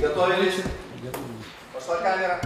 Приготовились. Пошла камера.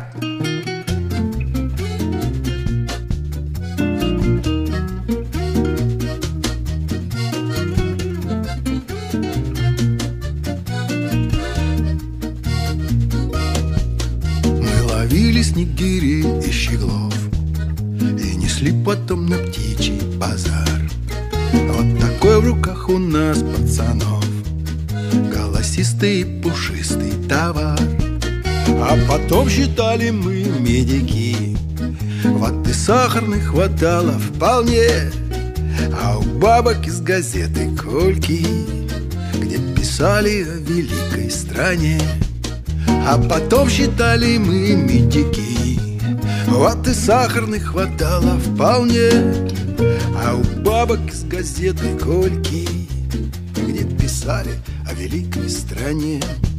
Мы ловили снегири и щеглов и несли потом на птичий базар. Вот такой в руках у нас, пацанов, голосистый и пушистый товар. А потом считали мы медики, воды сахарной хватало вполне. А у бабок из газеты кольки, где писали о великой стране. А потом считали мы медики, воды сахарной хватало вполне. А у бабок из газеты кольки, где писали о великой стране.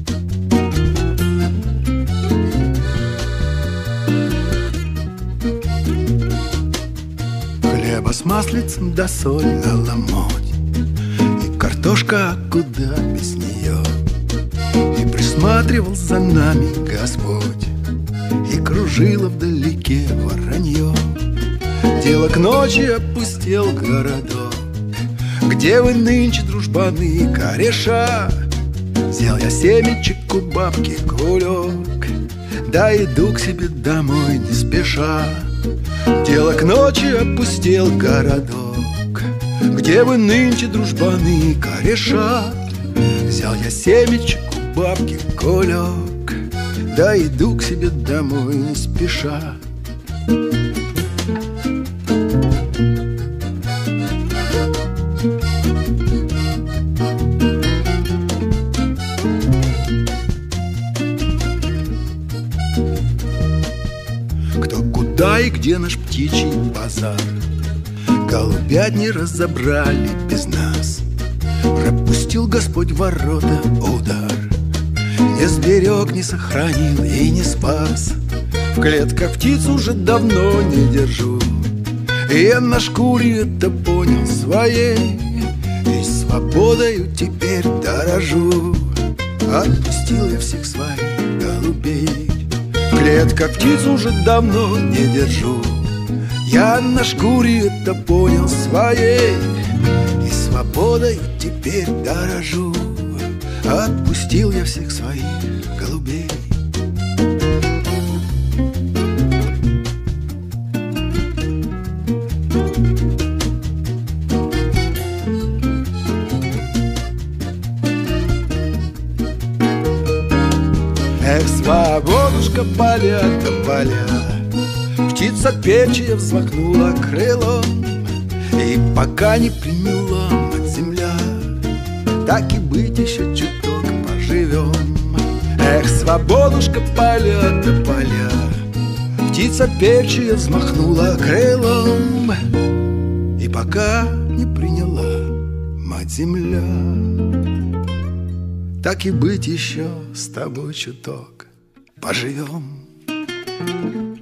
Хлеба с маслицем да соль на ломоть, и картошка, а куда без нее. И присматривал за нами Господь, и кружило вдалеке воронье. Дело к ночи опустел городок, где вы нынче, дружбаны и кореша. Взял я семечек у бабки кулек, да иду к себе домой не спеша. Дело к ночи опустел городок, где вы нынче, дружбаны и кореша. Взял я семечек у бабки кулек, да иду к себе домой не спеша. Куда и где наш птичий базар? Голубятни разобрали без нас. Пропустил Господь ворота удар, не сберег, не сохранил и не спас. В клетках птиц уже давно не держу, и я на шкуре это понял своей, и свободою теперь дорожу. Отпустил я всех своих голубей, в клетках птиц уже давно не держу. Я на шкуре это понял своей, и свободой теперь дорожу. Отпустил я всех своих голубей. Эх, свободушка, поля да поля, птица певчая взмахнула крылом, и пока не приняла мать земля, так и быть еще чуток поживем. Эх, свободушка, поля да поля, птица певчая взмахнула крылом, и пока не приняла мать земля, так и быть еще с тобой чуток поживем.